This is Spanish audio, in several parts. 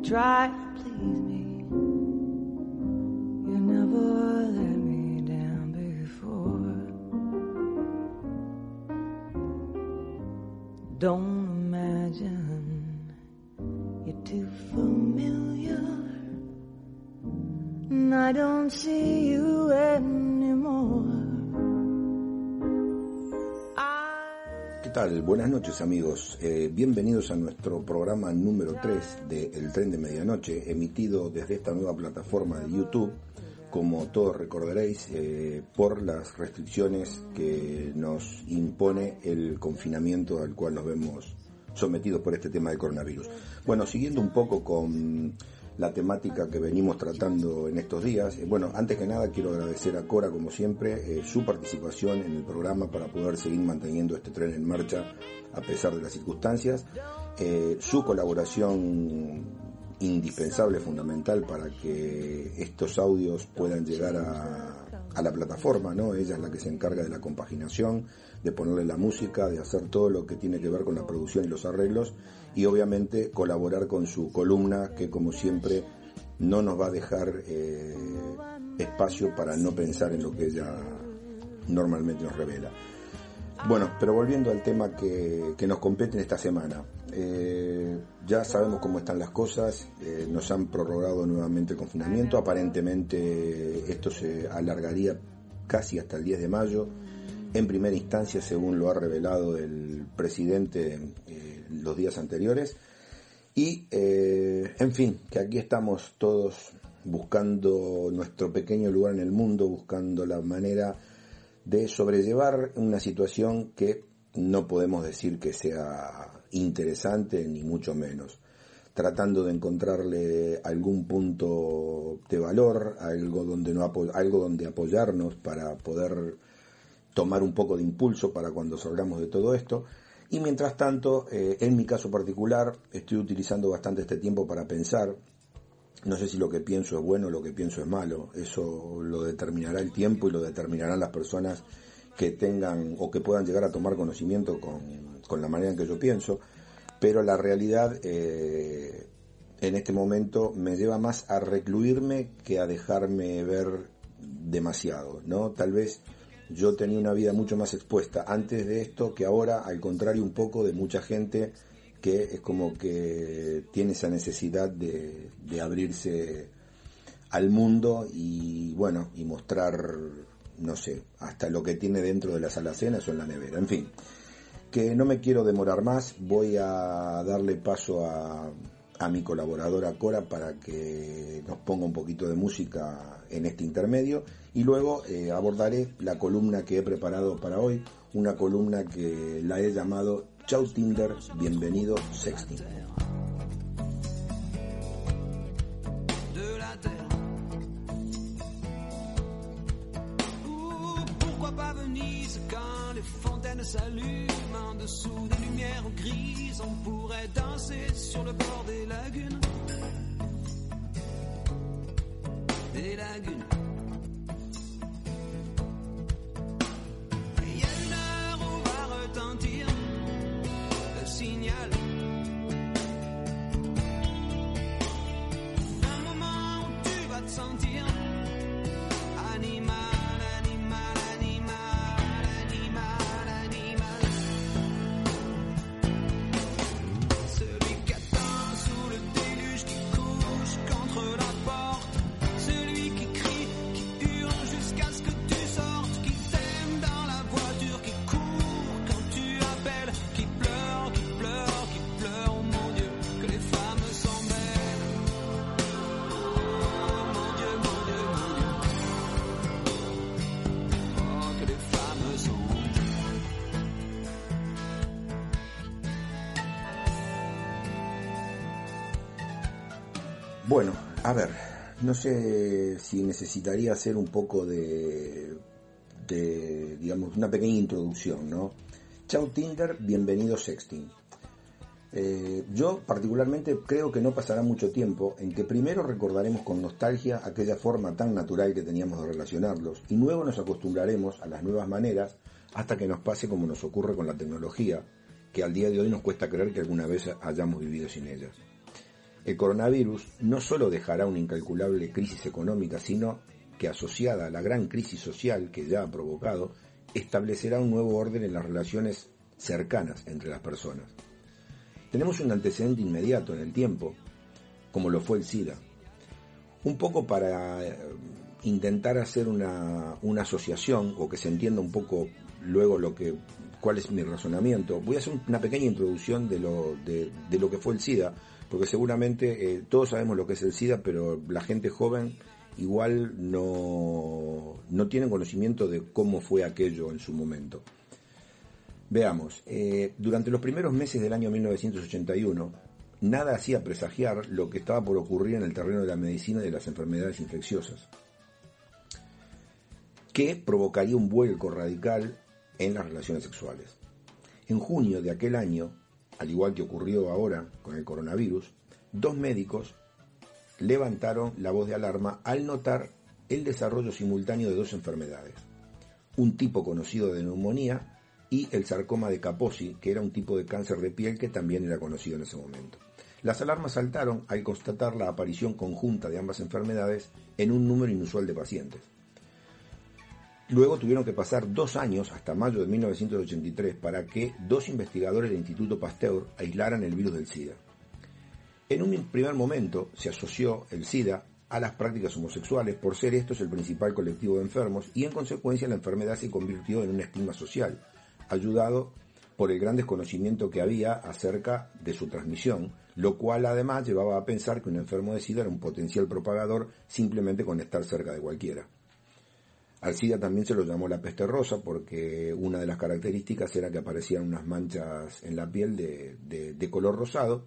try to please me. You never let me down before. Don't imagine you're too familiar, and I don't see you anymore. ¿Qué tal? Buenas noches, amigos. Bienvenidos a nuestro programa número 3 de El Tren de Medianoche, emitido desde esta nueva plataforma de YouTube, como todos recordaréis, por las restricciones que nos impone el confinamiento al cual nos vemos sometidos por este tema del coronavirus. Bueno, siguiendo un poco con la temática que venimos tratando en estos días, bueno, antes que nada quiero agradecer a Cora, como siempre, su participación en el programa para poder seguir manteniendo este tren en marcha a pesar de las circunstancias, su colaboración indispensable, fundamental para que estos audios puedan llegar a la plataforma, ¿no? Ella es la que se encarga de la compaginación, de ponerle la música, de hacer todo lo que tiene que ver con la producción y los arreglos, y obviamente colaborar con su columna, que como siempre no nos va a dejar espacio para no pensar en lo que ella normalmente nos revela. Bueno, pero volviendo al tema que nos compete en esta semana, ya sabemos cómo están las cosas, nos han prorrogado nuevamente el confinamiento, aparentemente esto se alargaría casi hasta el 10 de mayo, en primera instancia, según lo ha revelado el presidente los días anteriores, y en fin, que aquí estamos todos buscando nuestro pequeño lugar en el mundo, buscando la manera de sobrellevar una situación que no podemos decir que sea interesante, ni mucho menos, tratando de encontrarle algún punto de valor, algo donde apoyarnos para poder tomar un poco de impulso para cuando salgamos de todo esto. Y mientras tanto, en mi caso particular, estoy utilizando bastante este tiempo para pensar. No sé si lo que pienso es bueno o lo que pienso es malo. Eso lo determinará el tiempo y lo determinarán las personas que tengan o que puedan llegar a tomar conocimiento con la manera en que yo pienso. Pero la realidad en este momento me lleva más a recluirme que a dejarme ver demasiado, ¿no? Tal vez yo tenía una vida mucho más expuesta antes de esto que ahora, al contrario un poco de mucha gente que es como que tiene esa necesidad de abrirse al mundo y bueno, y mostrar, no sé, hasta lo que tiene dentro de las alacenas o en la nevera. En fin, que no me quiero demorar más, voy a darle paso a mi colaboradora Cora para que nos ponga un poquito de música en este intermedio y luego abordaré la columna que he preparado para hoy, una columna que la he llamado Chau Tinder, bienvenido Sexting. S'allume en dessous des lumières grises, on pourrait danser sur le bord des lagunes. Des lagunes. Il y a une heure où va retentir le signal. Un moment où tu vas te sentir animal. Bueno, a ver, no sé si necesitaría hacer un poco de digamos, una pequeña introducción, ¿no? Chau Tinder, bienvenido Sexting. Yo particularmente creo que no pasará mucho tiempo en que primero recordaremos con nostalgia aquella forma tan natural que teníamos de relacionarlos y luego nos acostumbraremos a las nuevas maneras hasta que nos pase como nos ocurre con la tecnología, que al día de hoy nos cuesta creer que alguna vez hayamos vivido sin ellas. El coronavirus no solo dejará una incalculable crisis económica, sino que asociada a la gran crisis social que ya ha provocado, establecerá un nuevo orden en las relaciones cercanas entre las personas. Tenemos un antecedente inmediato en el tiempo, como lo fue el SIDA. Un poco para intentar hacer una asociación, o que se entienda un poco luego cuál es mi razonamiento, voy a hacer una pequeña introducción de lo que fue el SIDA, porque seguramente todos sabemos lo que es el SIDA, pero la gente joven igual no tiene conocimiento de cómo fue aquello en su momento. Veamos, durante los primeros meses del año 1981, nada hacía presagiar lo que estaba por ocurrir en el terreno de la medicina y de las enfermedades infecciosas, que provocaría un vuelco radical en las relaciones sexuales. En junio de aquel año, al igual que ocurrió ahora con el coronavirus, 2 médicos levantaron la voz de alarma al notar el desarrollo simultáneo de 2 enfermedades, un tipo conocido de neumonía y el sarcoma de Kaposi, que era un tipo de cáncer de piel que también era conocido en ese momento. Las alarmas saltaron al constatar la aparición conjunta de ambas enfermedades en un número inusual de pacientes. Luego tuvieron que pasar 2 años, hasta mayo de 1983, para que 2 investigadores del Instituto Pasteur aislaran el virus del SIDA. En un primer momento se asoció el SIDA a las prácticas homosexuales por ser estos el principal colectivo de enfermos, y en consecuencia la enfermedad se convirtió en un estigma social, ayudado por el gran desconocimiento que había acerca de su transmisión, lo cual además llevaba a pensar que un enfermo de SIDA era un potencial propagador simplemente con estar cerca de cualquiera. Al SIDA también se lo llamó la peste rosa porque una de las características era que aparecían unas manchas en la piel de color rosado,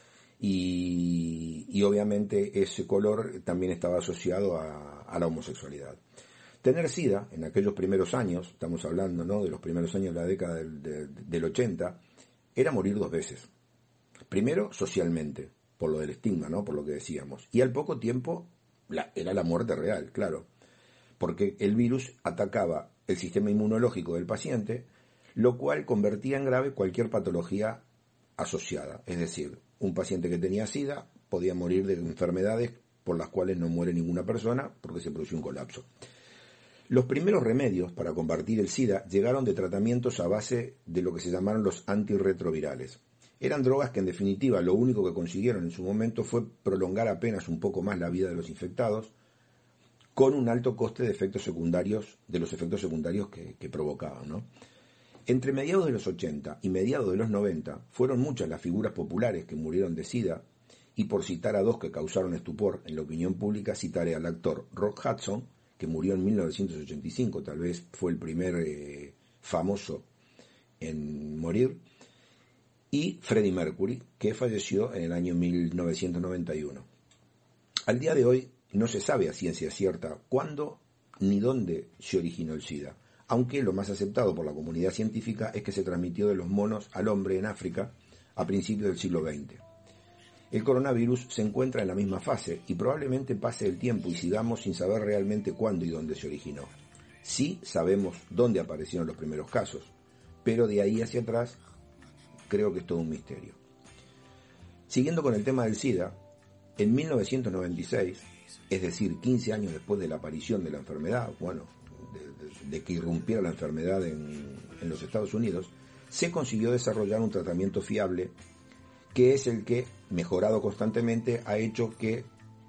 y obviamente ese color también estaba asociado a la homosexualidad. Tener SIDA en aquellos primeros años, estamos hablando, ¿no?, de los primeros años de la década del 80, era morir 2 veces. Primero, socialmente, por lo del estigma, ¿no?, por lo que decíamos. Y al poco tiempo era la muerte real, claro, porque el virus atacaba el sistema inmunológico del paciente, lo cual convertía en grave cualquier patología asociada. Es decir, un paciente que tenía SIDA podía morir de enfermedades por las cuales no muere ninguna persona porque se produció un colapso. Los primeros remedios para combatir el SIDA llegaron de tratamientos a base de lo que se llamaron los antirretrovirales. Eran drogas que en definitiva lo único que consiguieron en su momento fue prolongar apenas un poco más la vida de los infectados, con un alto coste de efectos secundarios, que provocaban, ¿no? Entre mediados de los 80 y mediados de los 90 fueron muchas las figuras populares que murieron de SIDA, y por citar a 2 que causaron estupor en la opinión pública, citaré al actor Rock Hudson, que murió en 1985, tal vez fue el primer famoso en morir, y Freddie Mercury, que falleció en el año 1991. Al día de hoy no se sabe a ciencia cierta cuándo ni dónde se originó el SIDA, aunque lo más aceptado por la comunidad científica es que se transmitió de los monos al hombre en África a principios del siglo XX. El coronavirus se encuentra en la misma fase y probablemente pase el tiempo y sigamos sin saber realmente cuándo y dónde se originó. Sí sabemos dónde aparecieron los primeros casos, pero de ahí hacia atrás creo que es todo un misterio. Siguiendo con el tema del SIDA, en 1996, es decir, 15 años después de la aparición de la enfermedad, de que irrumpiera la enfermedad en los Estados Unidos, se consiguió desarrollar un tratamiento fiable que es el que, mejorado constantemente, ha hecho que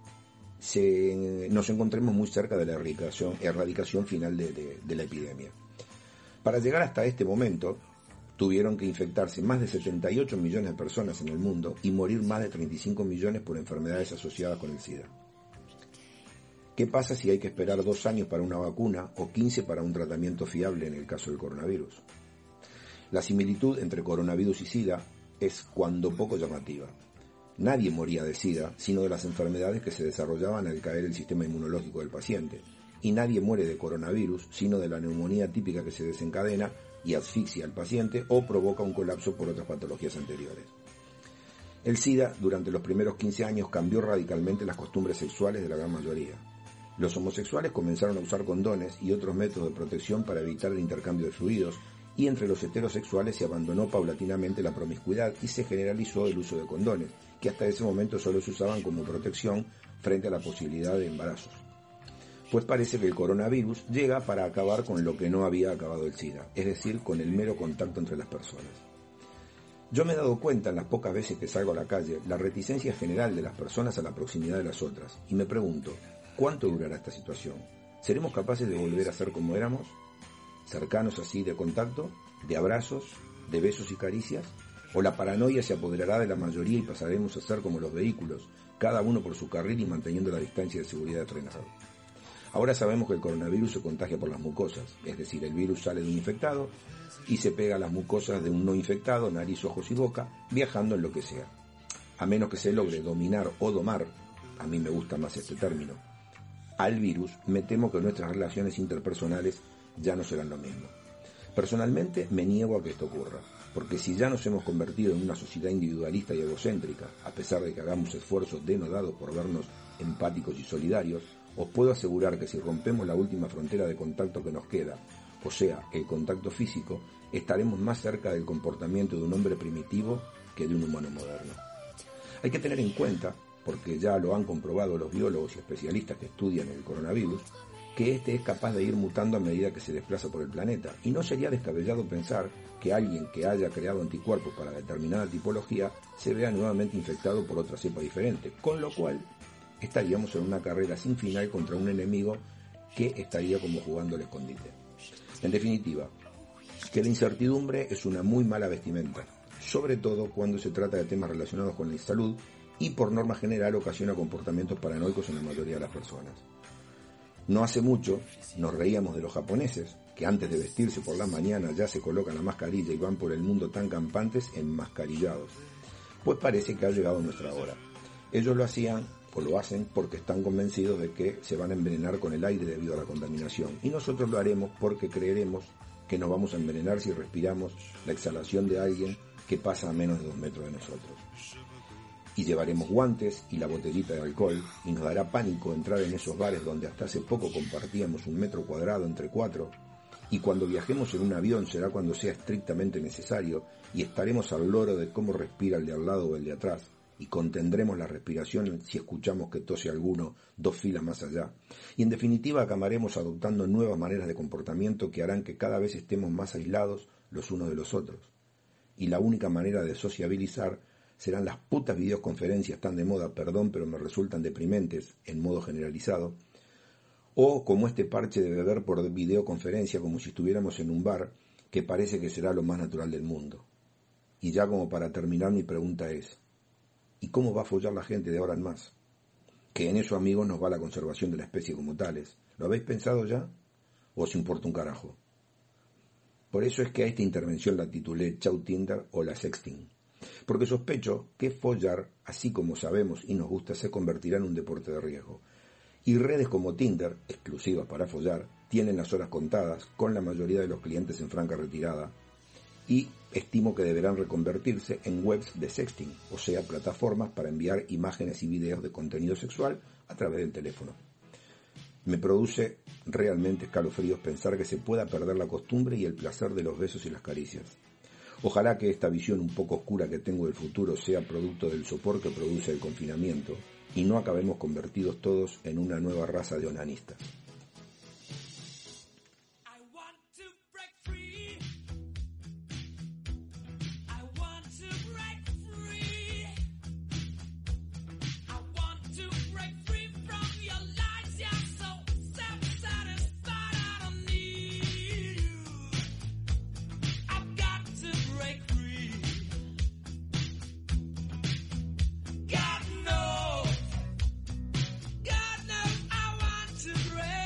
nos encontremos muy cerca de la erradicación final de la epidemia. Para llegar hasta este momento, tuvieron que infectarse más de 78 millones de personas en el mundo y morir más de 35 millones por enfermedades asociadas con el SIDA. ¿Qué pasa si hay que esperar 2 años para una vacuna o 15 para un tratamiento fiable en el caso del coronavirus? La similitud entre coronavirus y SIDA es cuando poco llamativa. Nadie moría de SIDA, sino de las enfermedades que se desarrollaban al caer el sistema inmunológico del paciente. Y nadie muere de coronavirus, sino de la neumonía típica que se desencadena y asfixia al paciente o provoca un colapso por otras patologías anteriores. El SIDA, durante los primeros 15 años, cambió radicalmente las costumbres sexuales de la gran mayoría. Los homosexuales comenzaron a usar condones y otros métodos de protección para evitar el intercambio de fluidos, y entre los heterosexuales se abandonó paulatinamente la promiscuidad y se generalizó el uso de condones, que hasta ese momento solo se usaban como protección frente a la posibilidad de embarazos. Pues parece que el coronavirus llega para acabar con lo que no había acabado el SIDA, es decir, con el mero contacto entre las personas. Yo me he dado cuenta en las pocas veces que salgo a la calle la reticencia general de las personas a la proximidad de las otras, y me pregunto, ¿cuánto durará esta situación? ¿Seremos capaces de volver a ser como éramos? ¿Cercanos así de contacto, de abrazos, de besos y caricias? ¿O la paranoia se apoderará de la mayoría y pasaremos a ser como los vehículos, cada uno por su carril y manteniendo la distancia de seguridad frenada? Ahora sabemos que el coronavirus se contagia por las mucosas, es decir, el virus sale de un infectado y se pega a las mucosas de un no infectado, nariz, ojos y boca, viajando en lo que sea. A menos que se logre dominar o domar, a mí me gusta más este término, al virus, me temo que nuestras relaciones interpersonales ya no serán lo mismo. Personalmente me niego a que esto ocurra, porque si ya nos hemos convertido en una sociedad individualista y egocéntrica, a pesar de que hagamos esfuerzos denodados por vernos empáticos y solidarios, os puedo asegurar que si rompemos la última frontera de contacto que nos queda, o sea, el contacto físico, estaremos más cerca del comportamiento de un hombre primitivo que de un humano moderno. Hay que tener en cuenta, porque ya lo han comprobado los biólogos y especialistas que estudian el coronavirus, que este es capaz de ir mutando a medida que se desplaza por el planeta, y no sería descabellado pensar que alguien que haya creado anticuerpos para determinada tipología se vea nuevamente infectado por otra cepa diferente, con lo cual estaríamos en una carrera sin final contra un enemigo que estaría como jugando al escondite. En definitiva, que la incertidumbre es una muy mala vestimenta, sobre todo cuando se trata de temas relacionados con la salud y por norma general ocasiona comportamientos paranoicos en la mayoría de las personas. No hace mucho nos reíamos de los japoneses, que antes de vestirse por las mañanas ya se colocan la mascarilla y van por el mundo tan campantes enmascarillados. Pues parece que ha llegado nuestra hora. Ellos lo hacían o lo hacen porque están convencidos de que se van a envenenar con el aire debido a la contaminación. Y nosotros lo haremos porque creeremos que nos vamos a envenenar si respiramos la exhalación de alguien que pasa a menos de 2 metros de nosotros. Y llevaremos guantes y la botellita de alcohol, y nos dará pánico entrar en esos bares donde hasta hace poco compartíamos 1 metro cuadrado entre 4, y cuando viajemos en un avión será cuando sea estrictamente necesario, y estaremos al loro de cómo respira el de al lado o el de atrás, y contendremos la respiración si escuchamos que tose alguno 2 filas más allá. Y en definitiva acabaremos adoptando nuevas maneras de comportamiento que harán que cada vez estemos más aislados los unos de los otros. Y la única manera de sociabilizar serán las putas videoconferencias tan de moda, perdón, pero me resultan deprimentes en modo generalizado, o como este parche de beber por videoconferencia como si estuviéramos en un bar, que parece que será lo más natural del mundo. Y ya como para terminar mi pregunta es, ¿y cómo va a follar la gente de ahora en más? Que en eso, amigos, nos va la conservación de la especie como tales. ¿Lo habéis pensado ya? ¿O os importa un carajo? Por eso es que a esta intervención la titulé Chau Tinder o la Sexting. Porque sospecho que follar, así como sabemos y nos gusta, se convertirá en un deporte de riesgo. Y redes como Tinder, exclusivas para follar, tienen las horas contadas, con la mayoría de los clientes en franca retirada, y estimo que deberán reconvertirse en webs de sexting, o sea, plataformas para enviar imágenes y videos de contenido sexual a través del teléfono. Me produce realmente escalofríos pensar que se pueda perder la costumbre y el placer de los besos y las caricias. Ojalá que esta visión un poco oscura que tengo del futuro sea producto del sopor que produce el confinamiento y no acabemos convertidos todos en una nueva raza de onanistas. God knows I want to break.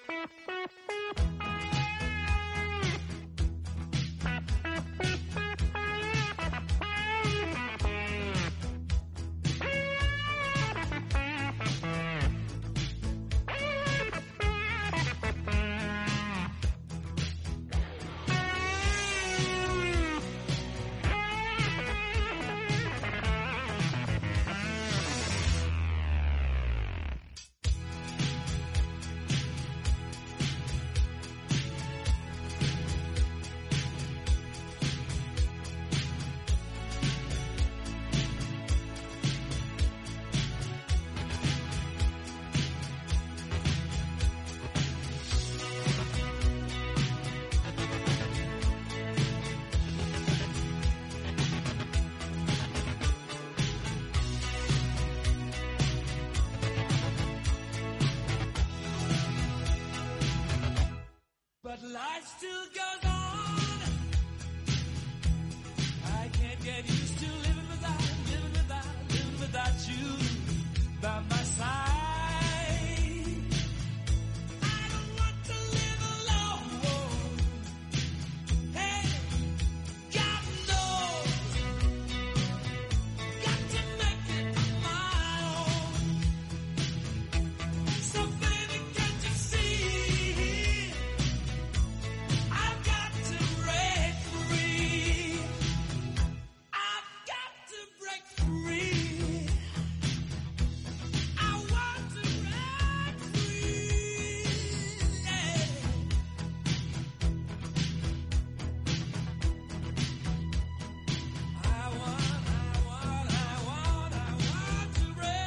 But life still goes on. I can't get used to living without you by my side. I don't want to live alone. Hey, God knows, got to make it my own. So baby, can't you see? I've got to break free. I've got to break free. I want to break free. Yeah. I want to break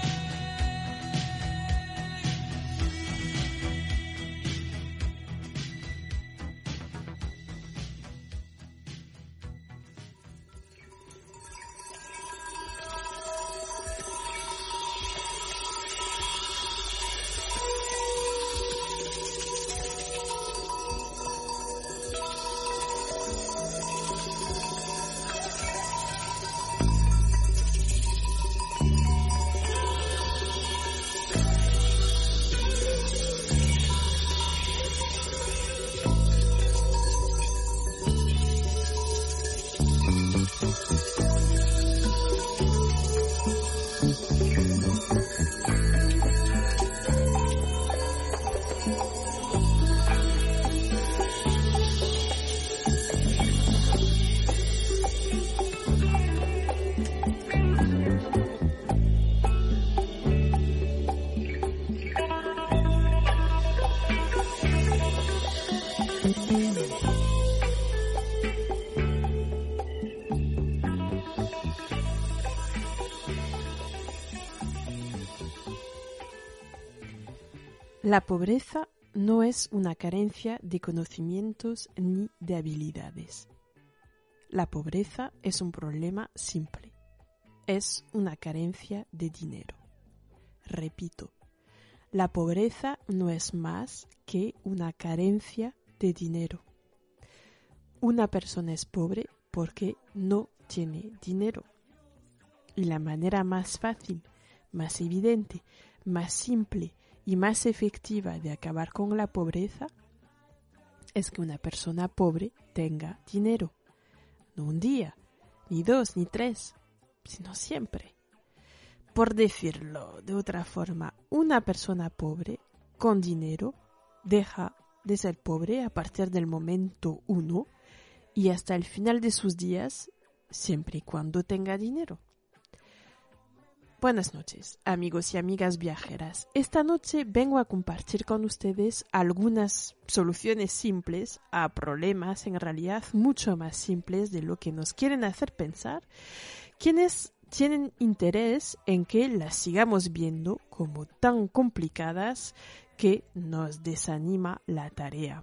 La pobreza no es una carencia de conocimientos ni de habilidades. La pobreza es un problema simple. Es una carencia de dinero. Repito, la pobreza no es más que una carencia de dinero. Una persona es pobre porque no tiene dinero. Y la manera más fácil, más evidente, más simple y más efectiva de acabar con la pobreza es que una persona pobre tenga dinero. No un día, ni dos, ni tres, sino siempre. Por decirlo de otra forma, una persona pobre con dinero deja de ser pobre a partir del momento 1 y hasta el final de sus días, siempre y cuando tenga dinero. Buenas noches, amigos y amigas viajeras. Esta noche vengo a compartir con ustedes algunas soluciones simples a problemas en realidad mucho más simples de lo que nos quieren hacer pensar quienes tienen interés en que las sigamos viendo como tan complicadas que nos desanima la tarea.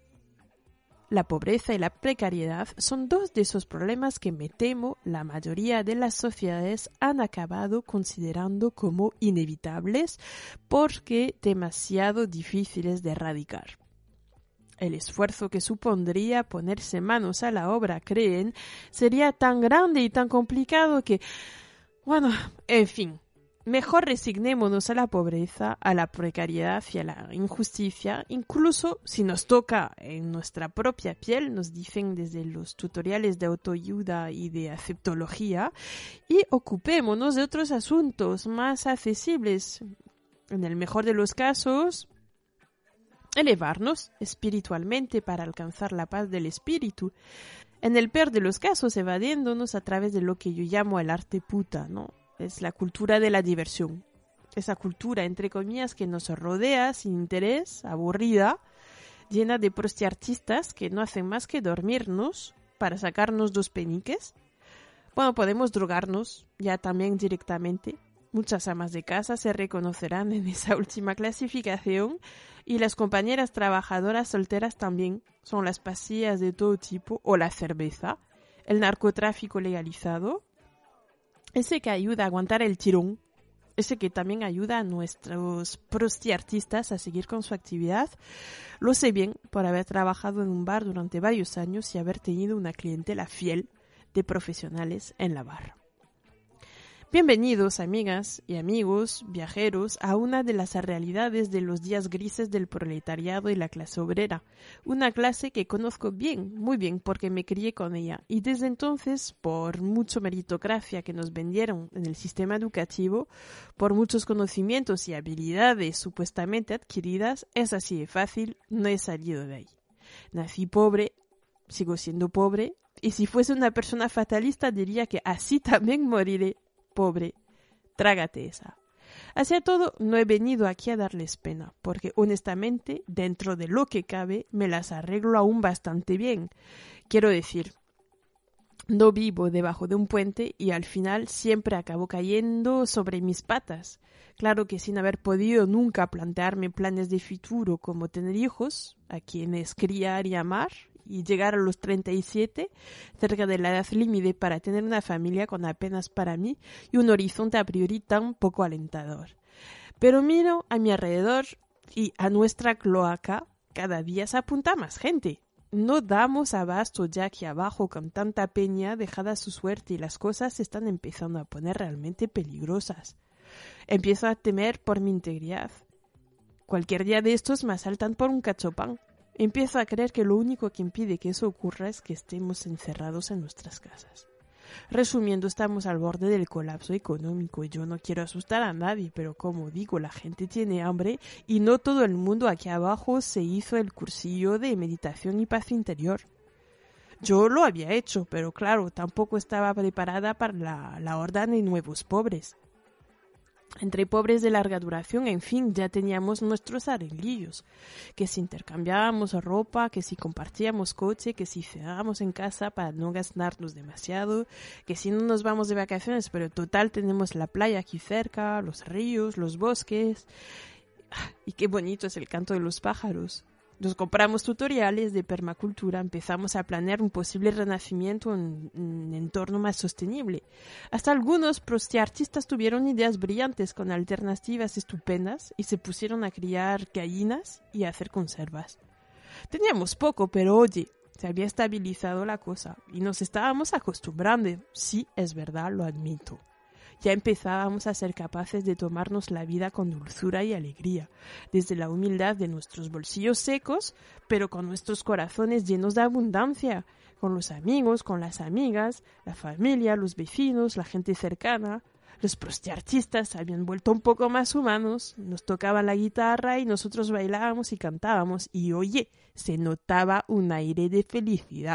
La pobreza y la precariedad son dos de esos problemas que me temo la mayoría de las sociedades han acabado considerando como inevitables porque demasiado difíciles de erradicar. El esfuerzo que supondría ponerse manos a la obra, creen, sería tan grande y tan complicado que, bueno, en fin, mejor resignémonos a la pobreza, a la precariedad y a la injusticia, incluso si nos toca en nuestra propia piel, nos dicen desde los tutoriales de autoayuda y de aceptología, y ocupémonos de otros asuntos más accesibles. En el mejor de los casos, elevarnos espiritualmente para alcanzar la paz del espíritu. En el peor de los casos, evadiéndonos a través de lo que yo llamo el arte puta, ¿no? Es la cultura de la diversión. Esa cultura, entre comillas, que nos rodea sin interés, aburrida, llena de prostiartistas que no hacen más que dormirnos para sacarnos 2 peniques. Bueno, podemos drogarnos ya también directamente. Muchas amas de casa se reconocerán en esa última clasificación y las compañeras trabajadoras solteras también. Son las pastillas de todo tipo o la cerveza, el narcotráfico legalizado, ese que ayuda a aguantar el tirón, ese que también ayuda a nuestros prostiartistas a seguir con su actividad. Lo sé bien por haber trabajado en un bar durante varios años y haber tenido una clientela fiel de profesionales en la barra. Bienvenidos, amigas y amigos, viajeros, a una de las realidades de los días grises del proletariado y la clase obrera. Una clase que conozco bien, muy bien, porque me crié con ella. Y desde entonces, por mucha meritocracia que nos vendieron en el sistema educativo, por muchos conocimientos y habilidades supuestamente adquiridas, es así de fácil, no he salido de ahí. Nací pobre, sigo siendo pobre, y si fuese una persona fatalista diría que así también moriré. Pobre, trágate esa. Hacia todo, no he venido aquí a darles pena, porque honestamente, dentro de lo que cabe, me las arreglo aún bastante bien. Quiero decir, no vivo debajo de un puente y al final siempre acabo cayendo sobre mis patas. Claro que sin haber podido nunca plantearme planes de futuro como tener hijos, a quienes criar y amar, y llegar a los 37, cerca de la edad límite para tener una familia con apenas para mí y un horizonte a priori tan poco alentador. Pero miro a mi alrededor y a nuestra cloaca cada día se apunta más gente. No damos abasto ya aquí abajo con tanta peña dejada a su suerte y las cosas se están empezando a poner realmente peligrosas. Empiezo a temer por mi integridad. Cualquier día de estos me asaltan por un cachopán. Empiezo a creer que lo único que impide que eso ocurra es que estemos encerrados en nuestras casas. Resumiendo, estamos al borde del colapso económico y yo no quiero asustar a nadie, pero como digo, la gente tiene hambre y no todo el mundo aquí abajo se hizo el cursillo de meditación y paz interior. Yo lo había hecho, pero claro, tampoco estaba preparada para la horda de nuevos pobres. Entre pobres de larga duración, en fin, ya teníamos nuestros arreglillos, que si intercambiábamos ropa, que si compartíamos coche, que si cenábamos en casa para no gastarnos demasiado, que si no nos vamos de vacaciones, pero total tenemos la playa aquí cerca, los ríos, los bosques, y qué bonito es el canto de los pájaros. Nos compramos tutoriales de permacultura, empezamos a planear un posible renacimiento en un entorno más sostenible. Hasta algunos prostiartistas tuvieron ideas brillantes con alternativas estupendas y se pusieron a criar gallinas y a hacer conservas. Teníamos poco, pero oye, se había estabilizado la cosa y nos estábamos acostumbrando. Sí, es verdad, lo admito. Ya empezábamos a ser capaces de tomarnos la vida con dulzura y alegría, desde la humildad de nuestros bolsillos secos, pero con nuestros corazones llenos de abundancia, con los amigos, con las amigas, la familia, los vecinos, la gente cercana. Los prostiartistas se habían vuelto un poco más humanos, nos tocaban la guitarra y nosotros bailábamos y cantábamos, y oye, se notaba un aire de felicidad.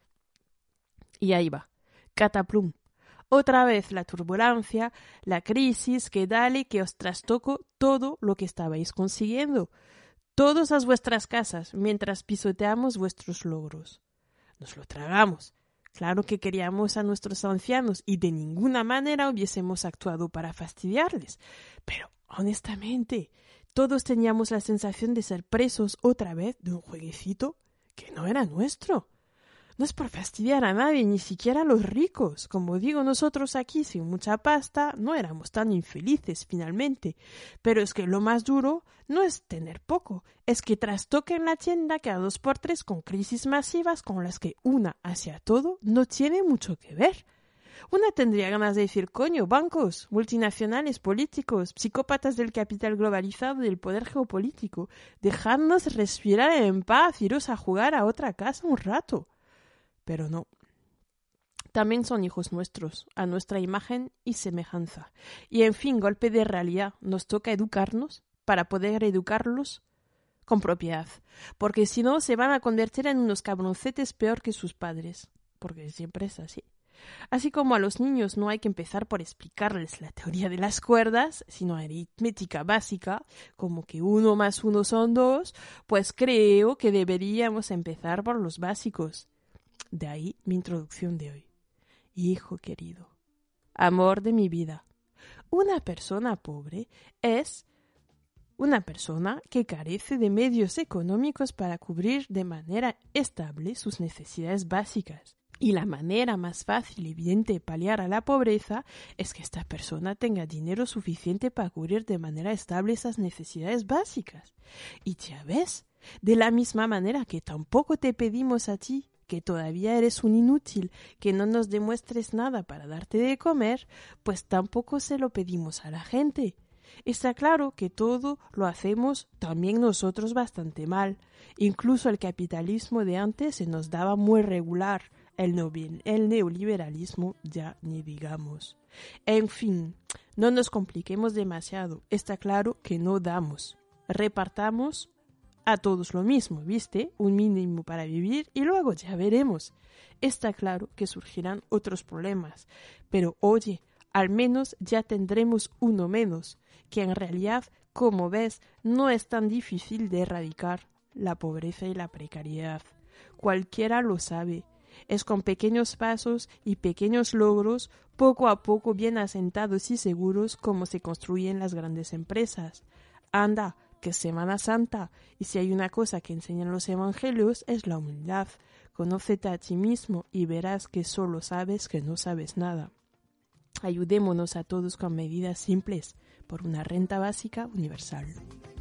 Y ahí va, cataplum. Otra vez la turbulencia, la crisis, que dale que os trastoco todo lo que estabais consiguiendo, todos a vuestras casas, mientras pisoteamos vuestros logros. Nos lo tragamos. Claro que queríamos a nuestros ancianos y de ninguna manera hubiésemos actuado para fastidiarles. Pero, honestamente, todos teníamos la sensación de ser presos otra vez de un jueguecito que no era nuestro. No es por fastidiar a nadie, ni siquiera a los ricos. Como digo, nosotros aquí, sin mucha pasta, no éramos tan infelices finalmente. Pero es que lo más duro no es tener poco, es que trastoquen la tienda cada 2x3 con crisis masivas con las que una hacia todo no tiene mucho que ver. Una tendría ganas de decir, coño, bancos, multinacionales, políticos, psicópatas del capital globalizado y del poder geopolítico, dejadnos respirar en paz, iros a jugar a otra casa un rato. Pero no. También son hijos nuestros, a nuestra imagen y semejanza. Y en fin, golpe de realidad, nos toca educarnos para poder educarlos con propiedad, porque si no se van a convertir en unos cabroncetes peor que sus padres, porque siempre es así. Así como a los niños no hay que empezar por explicarles la teoría de las cuerdas, sino aritmética básica, como que 1 más 1 son 2, pues creo que deberíamos empezar por los básicos. De ahí mi introducción de hoy. Hijo querido, amor de mi vida, una persona pobre es una persona que carece de medios económicos para cubrir de manera estable sus necesidades básicas. Y la manera más fácil y evidente de paliar a la pobreza es que esta persona tenga dinero suficiente para cubrir de manera estable esas necesidades básicas. Y ya ves, de la misma manera que tampoco te pedimos a ti, que todavía eres un inútil, que no nos demuestres nada para darte de comer, pues tampoco se lo pedimos a la gente. Está claro que todo lo hacemos también nosotros bastante mal. Incluso el capitalismo de antes se nos daba muy regular. El neoliberalismo ya ni digamos. En fin, no nos compliquemos demasiado. Está claro que no damos. Repartamos a todos lo mismo, ¿viste? Un mínimo para vivir y luego ya veremos. Está claro que surgirán otros problemas. Pero oye, al menos ya tendremos uno menos, que en realidad, como ves, no es tan difícil de erradicar la pobreza y la precariedad. Cualquiera lo sabe. Es con pequeños pasos y pequeños logros, poco a poco bien asentados y seguros, como se construyen las grandes empresas. Anda, que es Semana Santa, y si hay una cosa que enseñan los evangelios es la humildad. Conócete a ti mismo y verás que solo sabes que no sabes nada. Ayudémonos a todos con medidas simples por una renta básica universal.